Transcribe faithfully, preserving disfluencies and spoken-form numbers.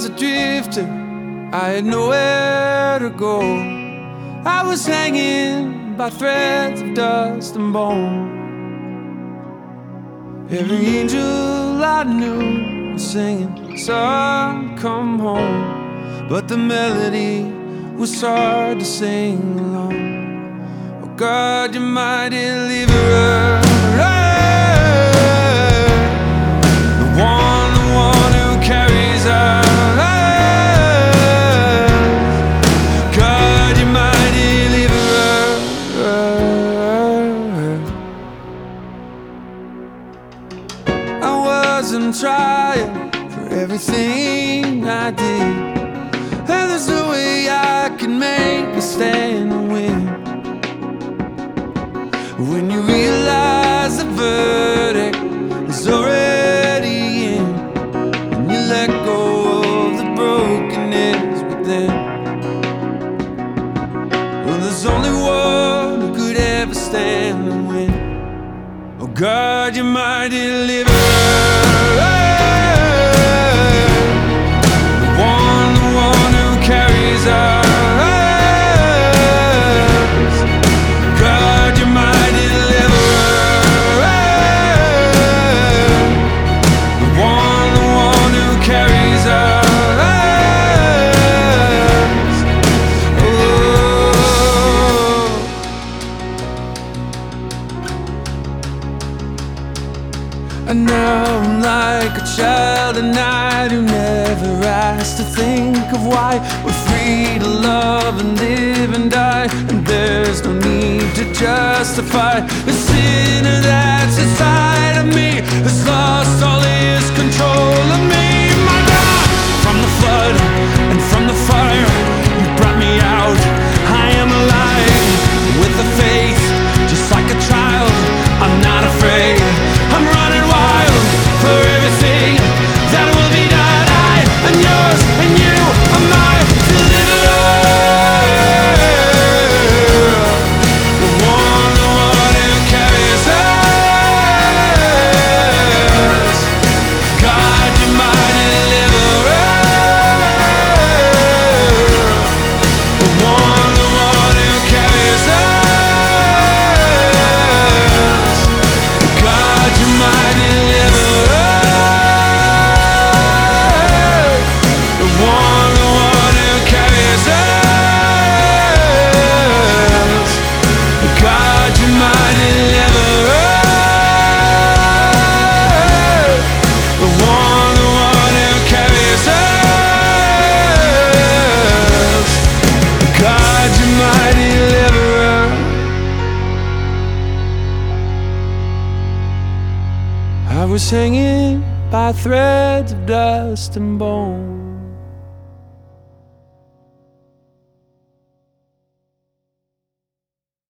was a drifter, I had nowhere to go. I was hanging by threads of dust and bone. Every angel I knew was singing, "Son, come home." But the melody was hard to sing along. Oh God, you're my deliverer, the one, the one who carries us. God, you're my deliverer. I wasn't trying for everything I did, and there's no way I can make a stand and win. When you realize the verdict is already in, and you let go of the brokenness within. Well, there's only one who could ever stand and win. Oh God, you're my deliverer, the one, the one who carries us. God, you're my deliverer, the one, the one who carries us. Oh. And now I'm like a child at night who never asked to think of why we're free to love and live and die, and there's no need to justify the sinner that's inside of me, has lost all his control of me. My God, from the flood and from the fire, you brought me out. I am alive with the faith, just like a child. I'm not afraid, I'm running wild for everything that will be done. I am yours and you are my deliverer, the one, the one who carries us. God, you're my deliverer, the one, the one who carries us. God, you're my deliverer, the one, the one who carries us. God, you're my deliverer, the one, the one who carries us. God, you're my deliverer. I was hanging by threads of dust and bone.